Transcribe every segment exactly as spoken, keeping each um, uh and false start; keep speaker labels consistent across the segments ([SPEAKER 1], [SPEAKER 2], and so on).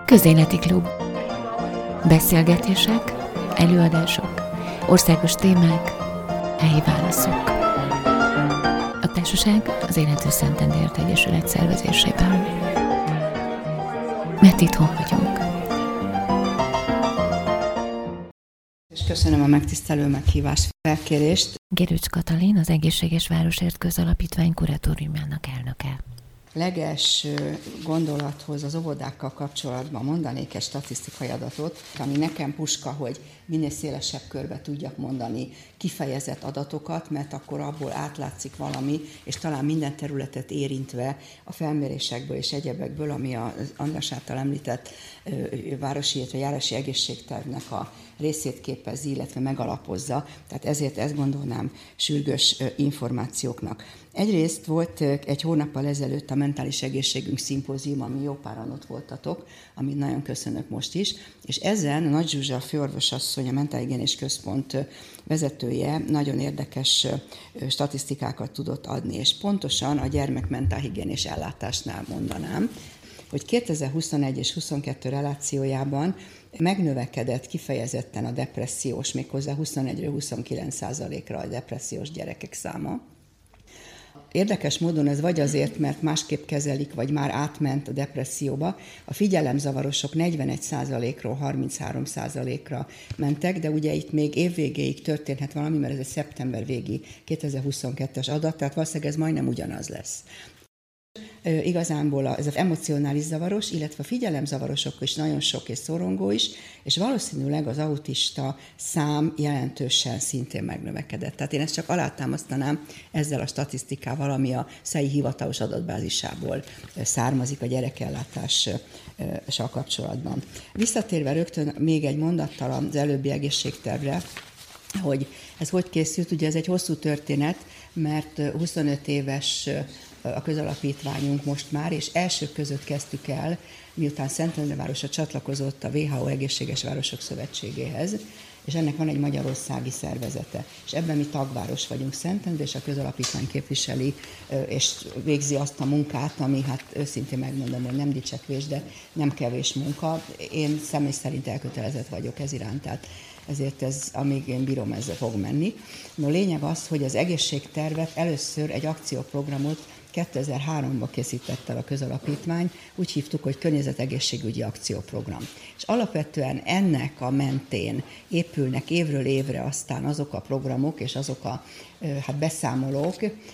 [SPEAKER 1] Közéleti Klub. Beszélgetések, előadások, országos témák, helyi válaszok. A társaság az Élető Szentendrért Egyesület szervezésében. Mert itthon vagyunk.
[SPEAKER 2] És köszönöm a megtisztelő meghívást, felkérést.
[SPEAKER 1] Gerőcs Katalin, az Egészséges Városért Közalapítvány kuratóriumának elnöke.
[SPEAKER 2] Legelső gondolathoz az óvodákkal kapcsolatban mondanék egy statisztikai adatot, ami nekem puska, hogy minél szélesebb körbe tudjak mondani kifejezett adatokat, mert akkor abból átlátszik valami, és talán minden területet érintve a felmérésekből és egyebekből, ami az András által említett városi, illetve járási egészségtervnek a részét képezi, illetve megalapozza. Tehát ezért ezt gondolnám sürgős információknak. Egyrészt volt egy hónappal ezelőtt a mentális egészségünk szimpózium, ami jó páran ott voltatok, amit nagyon köszönök most is, és ezen Nagy Zsuzsa főorvosasszony, a Mentálhigiénés Központ vezetője nagyon érdekes statisztikákat tudott adni, és pontosan a gyermek mentálhigiénés ellátásnál mondanám, hogy kétezer-huszonegy és huszonkettő relációjában megnövekedett kifejezetten a depressziós, méghozzá huszonegyről huszonkilenc százalékra a depressziós gyerekek száma. Érdekes módon ez vagy azért, mert másképp kezelik, vagy már átment a depresszióba. A figyelemzavarosok negyvenegy százalékról harminchárom százalékra mentek, de ugye itt még évvégéig történhet valami, mert ez egy szeptember végi kétezer-huszonkettes adat, tehát valószínűleg ez majdnem ugyanaz lesz. Igazából ez az emocionális zavaros, illetve a figyelemzavarosok is nagyon sok és szorongó is, és valószínűleg az autista szám jelentősen szintén megnövekedett. Tehát én ezt csak alátámasztanám ezzel a statisztikával, ami a SZEI hivatalos adatbázisából származik a gyerekellátással kapcsolatban. Visszatérve rögtön még egy mondattal az előbbi egészségtervre, hogy ez hogy készült, ugye ez egy hosszú történet, mert huszonöt éves a közalapítványunk most már, és elsők között kezdtük el, miután Szentendrevárosa csatlakozott a dupla vé há ó Egészséges Városok Szövetségéhez, és ennek van egy magyarországi szervezete. És ebben mi tagváros vagyunk, Szentendre, és a közalapítvány képviseli, és végzi azt a munkát, ami hát őszintén megmondom, hogy nem dicsekvés, de nem kevés munka. Én személy szerint elkötelezett vagyok ez iránt, tehát ezért ez, amíg én bírom, ezzel fog menni. No, a lényeg az, hogy az egészségtervet először egy akcióprogramot kétezer-háromban készített el a közalapítvány, úgy hívtuk, hogy Környezetegészségügyi Akcióprogram. És alapvetően ennek a mentén épülnek évről évre aztán azok a programok és azok a hát beszámolók,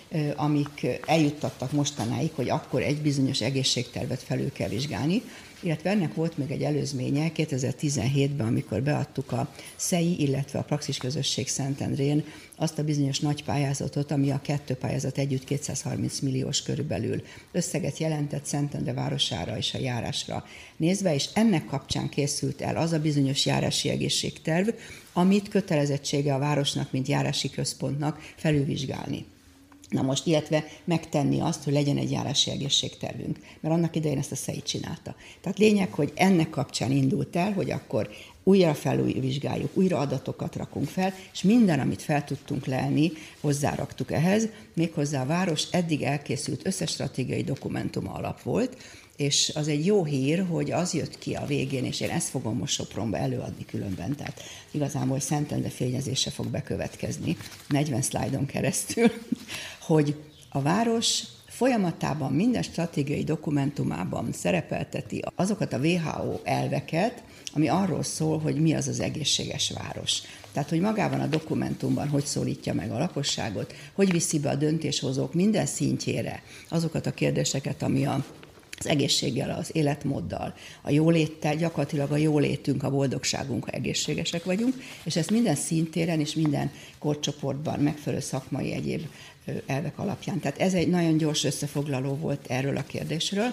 [SPEAKER 2] amik eljuttattak mostanáig, hogy akkor egy bizonyos egészségtervet felül kell vizsgálni, illetve ennek volt még egy előzménye kétezer-tizenhétben, amikor beadtuk a SZEI, illetve a Praxis Közösség Szentendrén azt a bizonyos nagy pályázatot, ami a kettő pályázat együtt kétszázharminc milliós körülbelül összeget jelentett Szentendre városára és a járásra nézve, és ennek kapcsán készült el az a bizonyos járási egészségterv, amit kötelezettsége a városnak, mint járási központnak felülvizsgálni. Na most, illetve megtenni azt, hogy legyen egy járási egészségtervünk, mert annak idején ezt a SZEI csinálta. Tehát lényeg, hogy ennek kapcsán indult el, hogy akkor újra felülvizsgáljuk, újra adatokat rakunk fel, és minden, amit fel tudtunk lelni, hozzáraktuk ehhez, méghozzá a város eddig elkészült összes stratégiai dokumentuma alap volt, és az egy jó hír, hogy az jött ki a végén, és én ezt fogom most Sopronba előadni különben, tehát igazából Szentendre fényezése fog bekövetkezni negyven szlájdon keresztül, hogy a város folyamatában minden stratégiai dokumentumában szerepelteti azokat a dupla vé há ó elveket, ami arról szól, hogy mi az az egészséges város. Tehát, hogy magában a dokumentumban hogy szólítja meg a lakosságot, hogy viszi be a döntéshozók minden szintjére azokat a kérdéseket, ami a az egészséggel, az életmóddal, a jóléttel, gyakorlatilag a jólétünk, a boldogságunk, ha egészségesek vagyunk, és ezt minden szintéren és minden korcsoportban megfelelő szakmai egyéb elvek alapján. Tehát ez egy nagyon gyors összefoglaló volt erről a kérdésről,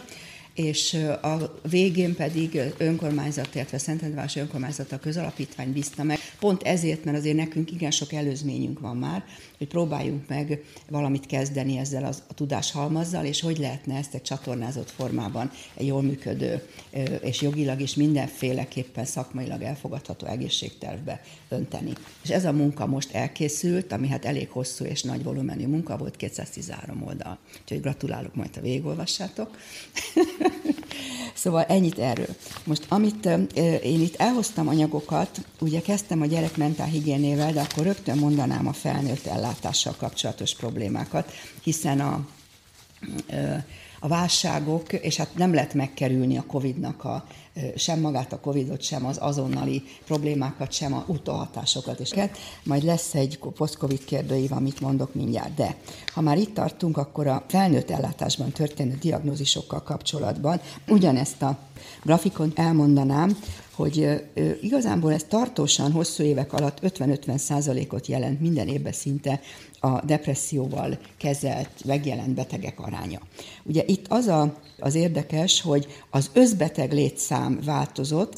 [SPEAKER 2] és a végén pedig önkormányzat, illetve Szentendrevárosi Önkormányzat a közalapítvány bízta meg. Pont ezért, mert azért nekünk igen sok előzményünk van már, hogy próbáljunk meg valamit kezdeni ezzel az, a tudáshalmazzal, és hogy lehetne ezt egy csatornázott formában egy jól működő és jogilag is mindenféleképpen szakmailag elfogadható egészségtervbe önteni. És ez a munka most elkészült, ami hát elég hosszú és nagy volumenű munka volt, kétszáztizenhárom oldal. Úgyhogy gratulálok, majd a végigolvassátok. Szóval ennyit erről. Most amit én itt elhoztam anyagokat, ugye kezdtem a gyerek mentálhigiénével, de akkor rögtön mondanám a felnőtt ellátással kapcsolatos problémákat, hiszen a, a válságok, és hát nem lehet megkerülni a Covidnak a, sem magát a Covidot, sem az azonnali problémákat, sem a utóhatásokat is. Majd lesz egy post-Covid kérdőív, amit mondok mindjárt, de ha már itt tartunk, akkor a felnőtt ellátásban történő diagnózisokkal kapcsolatban ugyanezt a grafikon elmondanám, hogy igazából ez tartósan hosszú évek alatt ötven-ötven százalékot jelent minden évben szinte a depresszióval kezelt, megjelent betegek aránya. Ugye itt az a, az érdekes, hogy az összbeteg létszám változott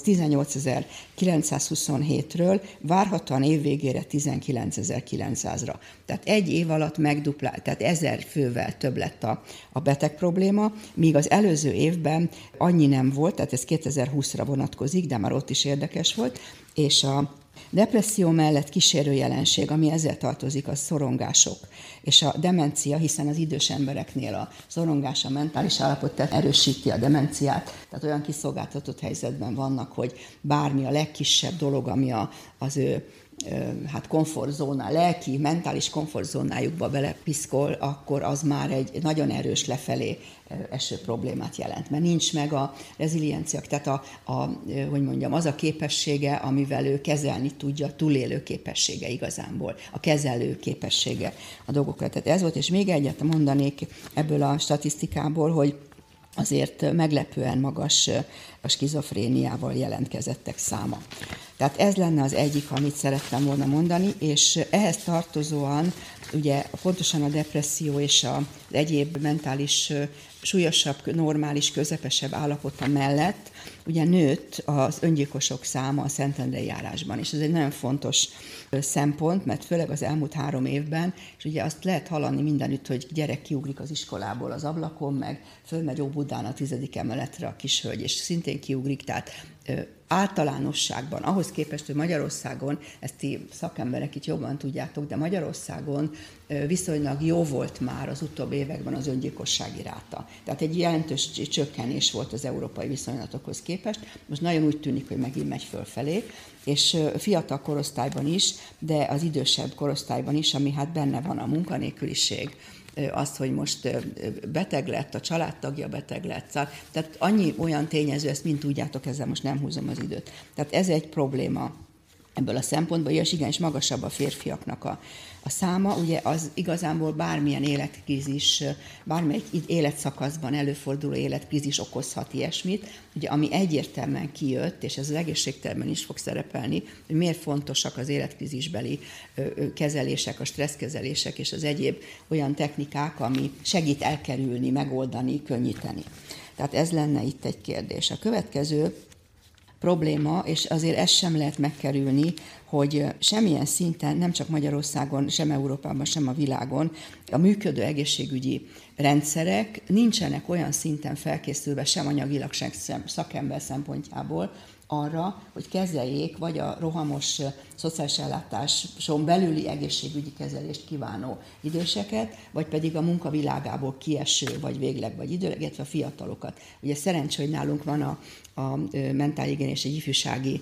[SPEAKER 2] tizennyolcezer-kilencszázhuszonhétről várhatóan évvégére tizenkilencezer-kilencszázra. Tehát egy év alatt megduplált, tehát ezer fővel több lett a, a beteg probléma, míg az előző évben annyi nem volt, tehát ez kétezer-húszra vonatkozik, de már ott is érdekes volt, és a depresszió mellett kísérő jelenség, ami ezzel tartozik, a szorongások. És a demencia, hiszen az idős embereknél a szorongás, a mentális állapot erősíti a demenciát, tehát olyan kiszolgáltatott helyzetben vannak, hogy bármi a legkisebb dolog, ami a, az ő hát komfortzóna, lelki, mentális komfortzónájukba belepiszkol, akkor az már egy nagyon erős lefelé eső problémát jelent. Mert nincs meg a reziliencia, tehát a, a, hogy mondjam, az a képessége, amivel ő kezelni tudja, a túlélő képessége igazából, a kezelő képessége a dolgokat. Tehát ez volt, és még egyet mondanék ebből a statisztikából, hogy azért meglepően magas a skizofréniával jelentkezettek száma. Tehát ez lenne az egyik, amit szerettem volna mondani, és ehhez tartozóan ugye pontosan a depresszió és az egyéb mentális súlyosabb, normális, közepesebb állapota mellett ugye nőtt az öngyilkosok száma a Szentendrei járásban, és ez egy nagyon fontos szempont, mert főleg az elmúlt három évben, és ugye azt lehet hallani mindenütt, hogy gyerek kiugrik az iskolából az ablakon, meg fölmegy Óbudán a tizedik emeletre a kishölgy, és szintén kiugrik, tehát általánosságban, ahhoz képest, hogy Magyarországon, ezt ti szakemberek itt jobban tudjátok, de Magyarországon viszonylag jó volt már az utóbbi években az öngyilkossági ráta. Tehát egy jelentős csökkenés volt az európai viszonylatokhoz képest. Most nagyon úgy tűnik, hogy megint megy fölfelé, és fiatal korosztályban is, de az idősebb korosztályban is, ami hát benne van a munkanélküliség, az, hogy most beteg lett, a családtagja beteg lett. Tehát annyi olyan tényező, ezt mind tudjátok, ezzel most nem húzom az időt. Tehát ez egy probléma ebből a szempontból, és igenis magasabb a férfiaknak a, a száma. Ugye az igazából bármilyen életkrízis, bármelyik életszakaszban előforduló életkrízis okozhat ilyesmit, ugye, ami egyértelműen kijött, és ez az egészségterben is fog szerepelni, hogy miért fontosak az életkrízisbeli kezelések, a stresszkezelések és az egyéb olyan technikák, ami segít elkerülni, megoldani, könnyíteni. Tehát ez lenne itt egy kérdés. A következő probléma, és azért ezt sem lehet megkerülni, hogy semmilyen szinten, nem csak Magyarországon, sem Európában, sem a világon a működő egészségügyi rendszerek nincsenek olyan szinten felkészülve, sem anyagilag, sem szakember szempontjából arra, hogy kezeljék vagy a rohamos szociális ellátáson belüli egészségügyi kezelést kívánó időseket, vagy pedig a munkavilágából kieső, vagy végleg, vagy időleg, illetve a fiatalokat. Ugye szerencsé, hogy nálunk van a, a mentálhigién és egy ifjúsági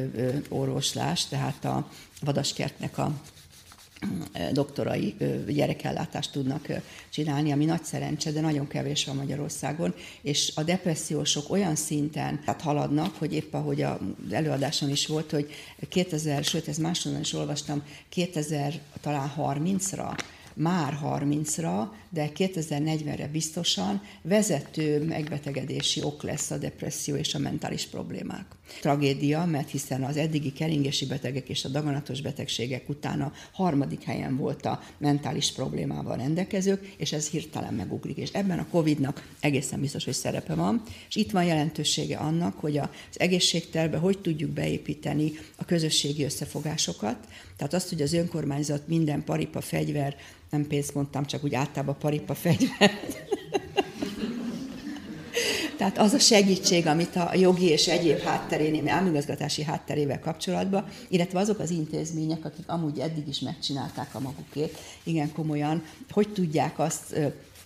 [SPEAKER 2] orvoslás, tehát a Vadaskertnek a doktorai gyerekellátást tudnak csinálni, ami nagy szerencse, de nagyon kevés van Magyarországon, és a depressziósok olyan szinten hát haladnak, hogy épp ahogy az előadáson is volt, hogy kétezer, sőt, ez máshonnan is olvastam, kétezer talán harmincra, már harmincra, de kétezer-negyvenre biztosan vezető megbetegedési ok lesz a depresszió és a mentális problémák. Tragédia, mert hiszen az eddigi keringési betegek és a daganatos betegségek után a harmadik helyen volt a mentális problémával rendelkezők, és ez hirtelen megugrik. És ebben a Covidnak egészen biztos, hogy szerepe van, és itt van jelentősége annak, hogy az egészségtervbe hogy tudjuk beépíteni a közösségi összefogásokat, tehát azt, hogy az önkormányzat minden paripa fegyver, nem pénzt mondtam, csak úgy általában paripa fegyvert. Tehát az a segítség, amit a jogi és egyéb hátterén, államigazgatási hátterével kapcsolatban, illetve azok az intézmények, akik amúgy eddig is megcsinálták a magukét, igen komolyan, hogy tudják azt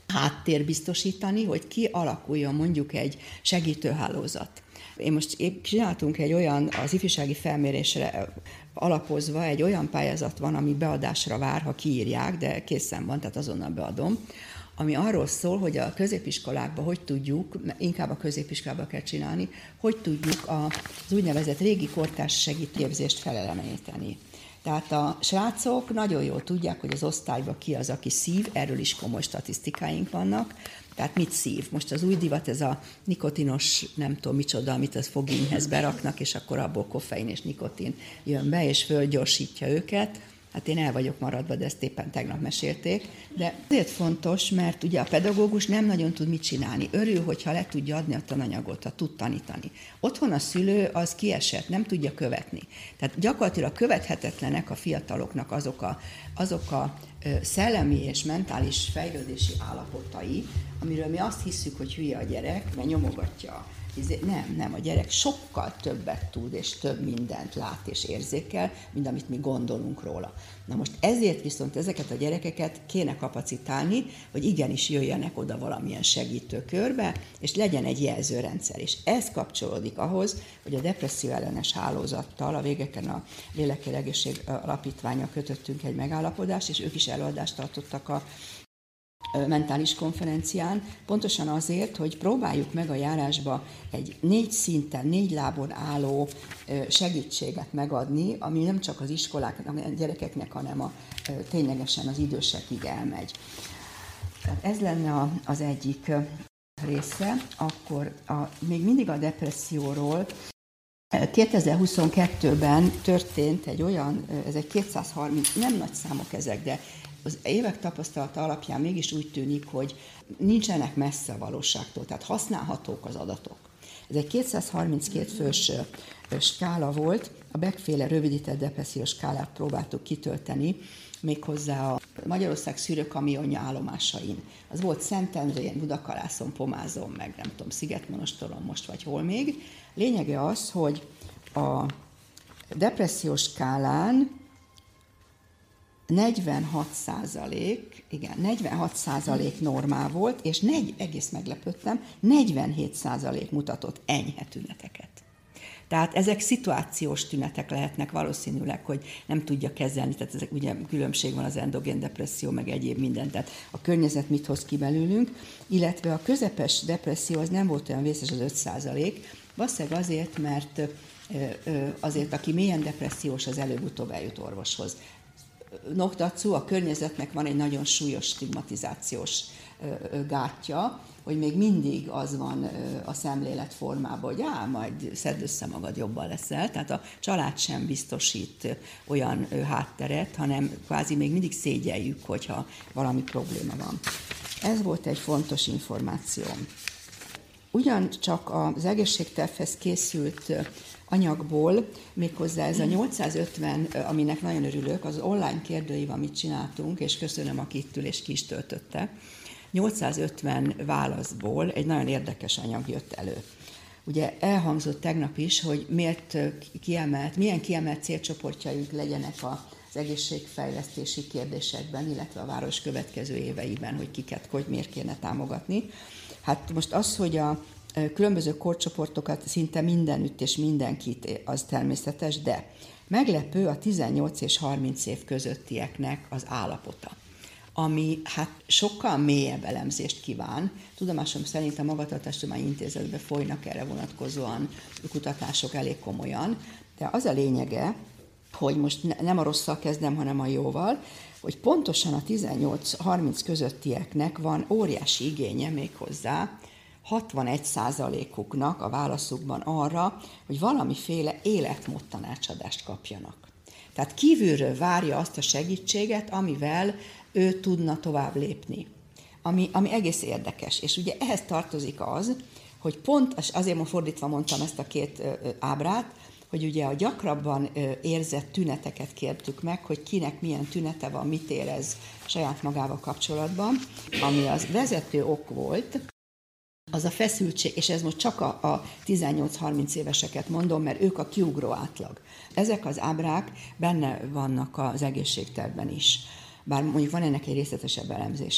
[SPEAKER 2] háttér biztosítani, hogy kialakuljon mondjuk egy segítőhálózat. Én most épp csináltunk egy olyan, az ifjúsági felmérésre alapozva egy olyan pályázat van, ami beadásra vár, ha kiírják, de készen van, tehát azonnal beadom, ami arról szól, hogy a középiskolákban hogy tudjuk, inkább a középiskolában kell csinálni, hogy tudjuk az úgynevezett régi kortárs segítőképzést feleleveníteni. Tehát a srácok nagyon jól tudják, hogy az osztályban ki az, aki szív, erről is komoly statisztikáink vannak. Tehát mit szív? Most az új divat, ez a nikotinos, nem tudom micsoda, amit az fogényhez beraknak, és akkor abból koffein és nikotin jön be, és fölgyorsítja őket. Hát én el vagyok maradva, de ezt éppen tegnap mesélték. De ezért fontos, mert ugye a pedagógus nem nagyon tud mit csinálni. Örül, hogyha le tudja adni a tananyagot, ha tud tanítani. Otthon a szülő az kiesett, nem tudja követni. Tehát gyakorlatilag követhetetlenek a fiataloknak azok a, azok a szellemi és mentális fejlődési állapotai, amiről mi azt hiszük, hogy hülye a gyerek, mert nyomogatja. Nem, nem, a gyerek sokkal többet tud, és több mindent lát és érzékel, mint amit mi gondolunk róla. Na most ezért viszont ezeket a gyerekeket kéne kapacitálni, hogy igenis jöjjenek oda valamilyen segítőkörbe, és legyen egy jelzőrendszer. És ez kapcsolódik ahhoz, hogy a depresszió ellenes hálózattal, a végeken a Lélekkel Egészség Alapítványa kötöttünk egy megállapodást, és ők is előadást tartottak a mentális konferencián, pontosan azért, hogy próbáljuk meg a járásba egy négy szinten, négy lábon álló segítséget megadni, ami nem csak az iskoláknak, a gyerekeknek, hanem a, ténylegesen az idősekig elmegy. Tehát ez lenne az egyik része. Akkor a, még mindig a depresszióról kétezer-huszonkettőben történt egy olyan, ez egy kétszázharminc, nem nagy számok ezek, de az évek tapasztalata alapján mégis úgy tűnik, hogy nincsenek messze a valóságtól, tehát használhatók az adatok. Ez egy kétszázharminckét fős skála volt, a Beck-féle rövidített depressziós skálát próbáltuk kitölteni, méghozzá a Magyarország szűrőkamionja állomásain. Az volt Szentendrén, Budakalászon, Pomázon, meg nem tudom, Szigetmonostoron most vagy hol még. Lényege az, hogy a depressziós skálán negyvenhat százalék, igen, negyvenhat százalék normál volt, és negy, egész meglepődtem, negyvenhét százalék mutatott enyhe tüneteket. Tehát ezek szituációs tünetek lehetnek valószínűleg, hogy nem tudja kezelni, tehát ezek ugye különbség van az endogén depresszió, meg egyéb minden, tehát a környezet mit hoz ki belőlünk, illetve a közepes depresszió az nem volt olyan vészes, az öt százalék, valószínűleg azért, mert azért, aki mélyen depressziós, az előbb-utóbb eljut orvoshoz. Noktatszó, a környezetnek van egy nagyon súlyos stigmatizációs gátja, hogy még mindig az van a szemlélet formában, hogy á, majd szedd össze magad, jobban leszel. Tehát a család sem biztosít olyan hátteret, hanem kvázi még mindig szégyeljük, hogyha valami probléma van. Ez volt egy fontos információm. Ugyancsak az egészségtervhez készült anyagból, méghozzá ez a nyolcszázötven, aminek nagyon örülök, az online kérdőív, amit csináltunk, és köszönöm, aki itt ül és ki is töltötte, nyolcszázötven válaszból egy nagyon érdekes anyag jött elő. Ugye elhangzott tegnap is, hogy miért kiemelt, milyen kiemelt célcsoportjaink legyenek az egészségfejlesztési kérdésekben, illetve a város következő éveiben, hogy kiket, hogy miért kéne támogatni. Hát most az, hogy a különböző korcsoportokat szinte mindenütt és mindenkit, az természetes, de meglepő a tizennyolc és harminc év közöttieknek az állapota, ami hát sokkal mélyebb elemzést kíván. Tudomásom szerint a Magatartástudományi Intézetben folynak erre vonatkozóan kutatások elég komolyan, de az a lényege, hogy most nem a rosszal kezdem, hanem a jóval, hogy pontosan a tizennyolc harminc közöttieknek van óriási igénye még hozzá, hatvanegy százalékuknak a válaszukban arra, hogy valamiféle életmód tanácsadást kapjanak. Tehát kívülről várja azt a segítséget, amivel ő tudna tovább lépni. Ami, ami egész érdekes. És ugye ehhez tartozik az, hogy pont, azért fordítva mondtam ezt a két ábrát, hogy ugye a gyakrabban érzett tüneteket kértük meg, hogy kinek milyen tünete van, mit érez saját magával kapcsolatban, ami az vezető ok volt, az a feszültség, és ez most csak a, a tizennyolc harminc éveseket mondom, mert ők a kiugró átlag. Ezek az ábrák benne vannak az egészségtervben is, bár mondjuk van ennek egy részletesebb elemzése.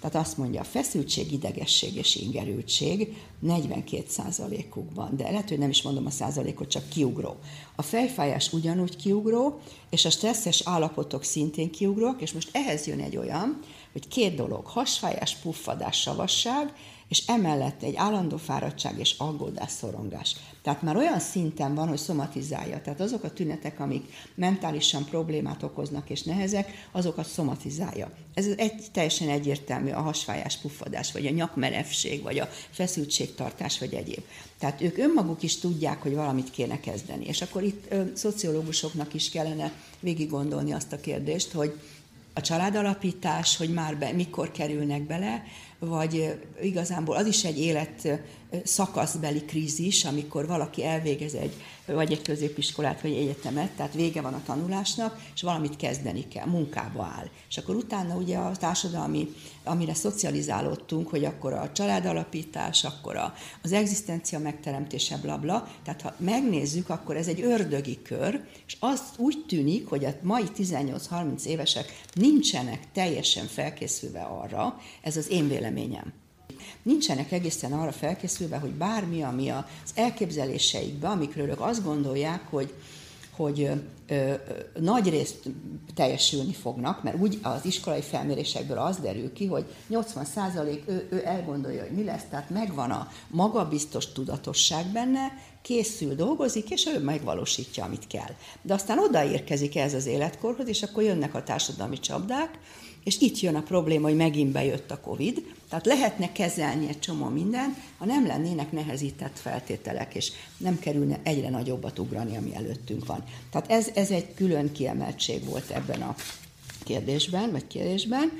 [SPEAKER 2] Tehát azt mondja, a feszültség, idegesség és ingerültség negyvenkét százalékukban, de lehet, hogy nem is mondom a százalékot, csak kiugró. A fejfájás ugyanúgy kiugró, és a stresszes állapotok szintén kiugrók, és most ehhez jön egy olyan, hogy két dolog, hasfájás, puffadás, savasság, és emellett egy állandó fáradtság és aggódás, szorongás. Tehát már olyan szinten van, hogy szomatizálja. Tehát azok a tünetek, amik mentálisan problémát okoznak és nehezek, azokat szomatizálja. Ez egy, teljesen egyértelmű a hasfájás, puffadás, vagy a nyakmerevség, vagy a feszültségtartás, vagy egyéb. Tehát ők önmaguk is tudják, hogy valamit kéne kezdeni. És akkor itt ö, szociológusoknak is kellene végig gondolni azt a kérdést, hogy a családalapítás, hogy már be, mikor kerülnek bele, vagy igazából az is egy élet szakaszbeli krízis, amikor valaki elvégez egy, vagy egy középiskolát, vagy egy egyetemet, tehát vége van a tanulásnak, és valamit kezdeni kell, munkába áll. És akkor utána ugye a társadalmi, amire szocializálódtunk, hogy akkor a családalapítás, akkor a, az egzisztencia megteremtése, blabla, tehát ha megnézzük, akkor ez egy ördögi kör, és az úgy tűnik, hogy a mai tizennyolc-harminc évesek nincsenek teljesen felkészülve arra, ez az én véleményem. Nincsenek egészen arra felkészülve, hogy bármi, ami az elképzeléseikben, amikről ők azt gondolják, hogy, hogy ö, ö, nagy részt teljesülni fognak, mert úgy az iskolai felmérésekből az derül ki, hogy nyolcvan százalék ő, ő elgondolja, hogy mi lesz, tehát megvan a magabiztos tudatosság benne, készül, dolgozik, és ő megvalósítja, amit kell. De aztán odaérkezik ez az életkorhoz, és akkor jönnek a társadalmi csapdák, és itt jön a probléma, hogy megint bejött a Covid, tehát lehetne kezelni egy csomó mindent, ha nem lennének nehezített feltételek, és nem kerülne egyre nagyobbat ugrani, ami előttünk van. Tehát ez, ez egy külön kiemeltség volt ebben a kérdésben, vagy kérdésben.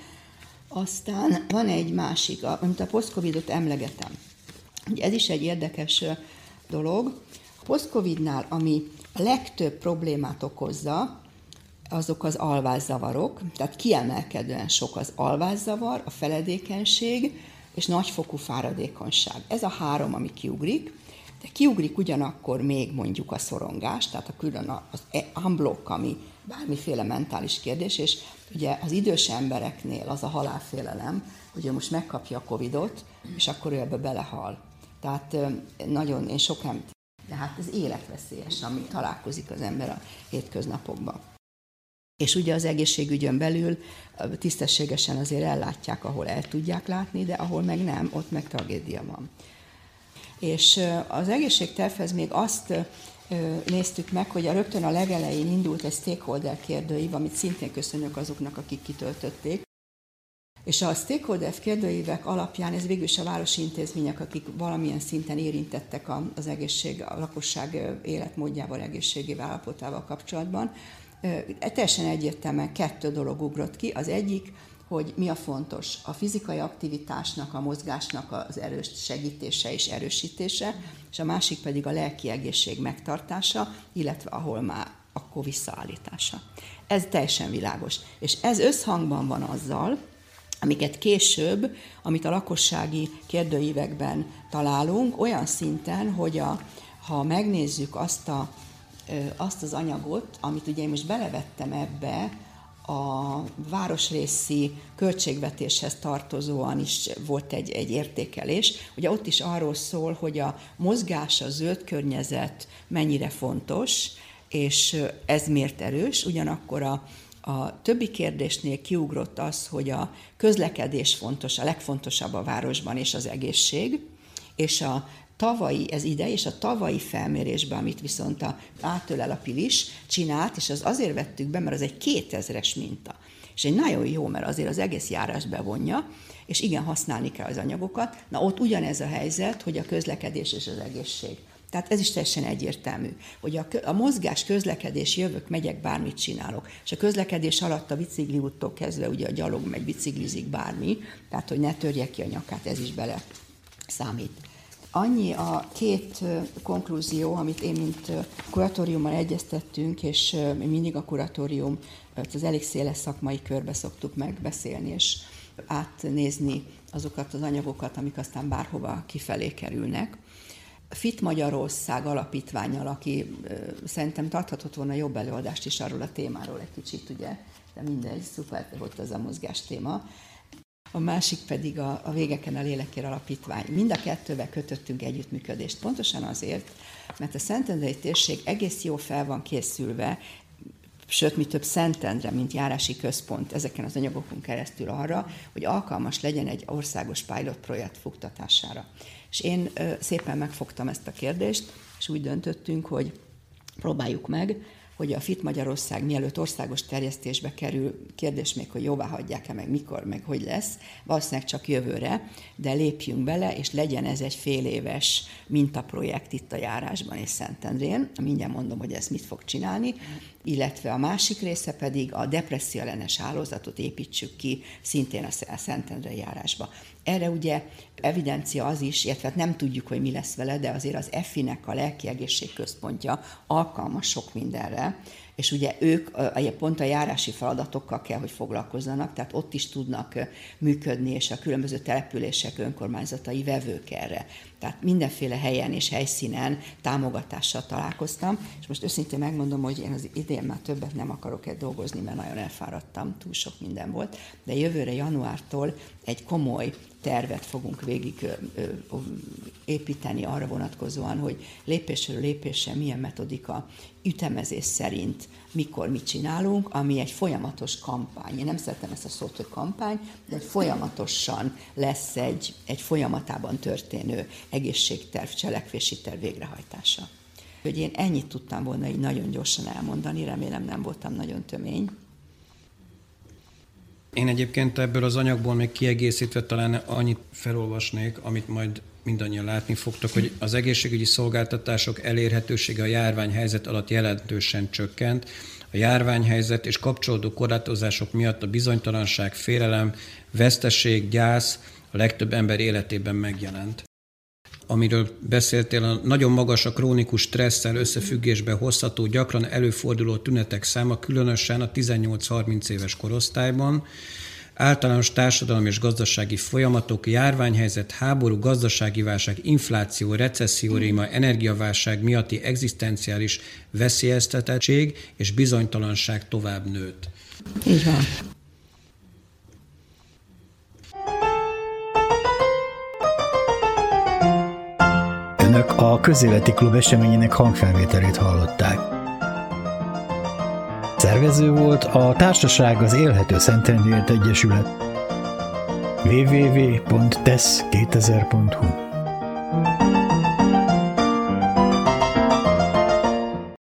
[SPEAKER 2] Aztán van egy másik, amit a post-Covidot emlegetem. Ugye ez is egy érdekes dolog. A post-Covidnál, ami a legtöbb problémát okozza, azok az alvászavarok, tehát kiemelkedően sok az alvászavar, a feledékenység és nagyfokú fáradékonyság. Ez a három, ami kiugrik, de kiugrik ugyanakkor még mondjuk a szorongás, tehát a külön az unblock, ami bármiféle mentális kérdés, és ugye az idős embereknél az a halálfélelem, hogy ő most megkapja a Covidot, és akkor ő ebbe belehal. Tehát nagyon, én sok ember, de hát ez életveszélyes, ami találkozik az ember a hétköznapokban. És ugye az egészségügyön belül tisztességesen azért ellátják, ahol el tudják látni, de ahol meg nem, ott meg tragédia van. És az egészségtervhez még azt néztük meg, hogy a rögtön a legelején indult egy stakeholder kérdőív, amit szintén köszönök azoknak, akik kitöltötték. És a stakeholder kérdőívek alapján ez végül is a városi intézmények, akik valamilyen szinten érintettek az egészség, a lakosság életmódjával, egészségével, állapotával kapcsolatban, teljesen egyértelműen kettő dolog ugrott ki. Az egyik, hogy mi a fontos, a fizikai aktivitásnak, a mozgásnak az erős segítése és erősítése, és a másik pedig a lelki egészség megtartása, illetve ahol már akkor visszaállítása. Ez teljesen világos. És ez összhangban van azzal, amiket később, amit a lakossági kérdőívekben találunk, olyan szinten, hogy a, ha megnézzük azt a azt az anyagot, amit ugye én most belevettem ebbe, a városrészi költségvetéshez tartozóan is volt egy, egy értékelés. Ugye ott is arról szól, hogy a mozgás, a zöld környezet mennyire fontos, és ez miért erős, ugyanakkor a, a többi kérdésnél kiugrott az, hogy a közlekedés fontos, a legfontosabb a városban, és az egészség, és a tavalyi, ez ide, és a tavalyi felmérésben, amit viszont a Átölel a Pilis csinált, és az azért vettük be, mert az egy kétezres minta. És egy nagyon jó, mert azért az egész járás bevonja, és igen, használni kell az anyagokat. Na ott ugyanez a helyzet, hogy a közlekedés és az egészség. Tehát ez is teljesen egyértelmű, hogy a, a mozgás, közlekedés, jövök, megyek, bármit csinálok. És a közlekedés alatt a bicikliúttól kezdve, ugye a gyalog megy, biciklizik bármi, tehát hogy ne törje ki a nyakát, ez is bele számít. Annyi a két konklúzió, amit én, mint kuratóriummal egyeztettünk, és mi mindig a kuratórium, az elég széles szakmai körbe szoktuk megbeszélni, és átnézni azokat az anyagokat, amik aztán bárhova kifelé kerülnek. Fit Magyarország alapítvánnyal, aki szerintem tarthatott volna jobb előadást is arról a témáról egy kicsit, ugye, de mindegy, szuper volt az a mozgás téma. a másik pedig a, a Végeken a Lélekért Alapítvány. Mind a kettővel kötöttünk együttműködést, pontosan azért, mert a Szentendrei térség egész jó fel van készülve, sőt, mi több Szentendre, mint járási központ ezeken az anyagokon keresztül arra, hogy alkalmas legyen egy országos pilot projekt futtatására. És én ö, szépen megfogtam ezt a kérdést, és úgy döntöttünk, hogy próbáljuk meg, hogy a Fit Magyarország mielőtt országos terjesztésbe kerül, kérdés még, hogy jóvá hagyják-e, meg mikor, meg hogy lesz, valószínűleg csak jövőre, de lépjünk bele, és legyen ez egy fél éves mintaprojekt itt a járásban és Szentendrén. Mindjárt mondom, hogy ez mit fog csinálni, illetve a másik része pedig a depresszió ellenes hálózatot építsük ki szintén a Szentendrei járásba. Erre ugye evidencia az is, illetve nem tudjuk, hogy mi lesz vele, de azért az e f i-nek a lelki egészségközpontja alkalmas sok mindenre, és ugye ők pont a járási feladatokkal kell, hogy foglalkozzanak, tehát ott is tudnak működni, és a különböző települések önkormányzatai vevők erre. Tehát mindenféle helyen és helyszínen támogatással találkoztam, és most őszintén megmondom, hogy én az idén már többet nem akarok dolgozni, mert nagyon elfáradtam, túl sok minden volt, de jövőre januártól egy komoly tervet fogunk végig ö, ö, építeni arra vonatkozóan, hogy lépésről lépésre milyen metodika, ütemezés szerint mikor mit csinálunk, ami egy folyamatos kampány. Én nem szeretem ezt a szót, hogy kampány, de folyamatosan lesz egy, egy folyamatában történő egészségterv, cselekvési terv végrehajtása. Hogy én ennyit tudtam volna így nagyon gyorsan elmondani, remélem nem voltam nagyon tömény.
[SPEAKER 3] Én egyébként ebből az anyagból még kiegészítve talán annyit felolvasnék, amit majd mindannyian látni fogtok, hogy az egészségügyi szolgáltatások elérhetősége a járványhelyzet alatt jelentősen csökkent. A járványhelyzet és kapcsolódó korlátozások miatt a bizonytalanság, félelem, veszteség, gyász a legtöbb ember életében megjelent. Amiről beszéltél, a nagyon magas a krónikus stresszel összefüggésbe hozható, gyakran előforduló tünetek száma, különösen a tizennyolc-harminc éves korosztályban, általános társadalmi és gazdasági folyamatok, járványhelyzet, háború, gazdasági válság, infláció, recesszió, réma, energiaválság miatti egzisztenciális veszélyeztetettség és bizonytalanság tovább nőtt.
[SPEAKER 2] Így van.
[SPEAKER 4] Önök a Közéleti Klub eseményének hangfelvételét hallották. Szervező volt a Társaság az Élhető Szentendréért Egyesület. double-u double-u double-u pont tesz kétezer pont hu